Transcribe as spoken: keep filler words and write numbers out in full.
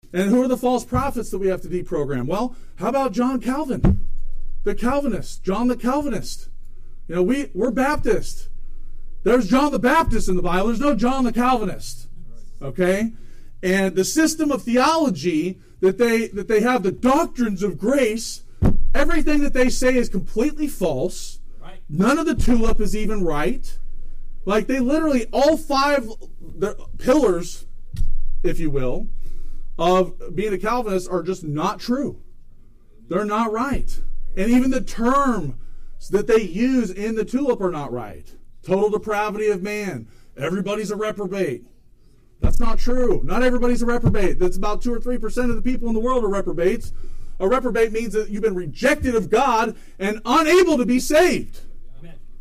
And who are the false prophets that we have to deprogram? Well, how about John Calvin, the Calvinist, John the Calvinist? You know, we, we're Baptist. There's John the Baptist in the Bible. There's no John the Calvinist. Okay? And the system of theology that they that they have, the doctrines of grace, everything that they say is completely false. Right. None of the tulip is even right. Like, they literally, all five the pillars, if you will, of being a Calvinist are just not true. They're not right. And even the terms that they use in the tulip are not right. Total depravity of man. Everybody's a reprobate. That's not true. Not everybody's a reprobate. That's about two or three percent of the people in the world are reprobates. A reprobate means that you've been rejected of God and unable to be saved.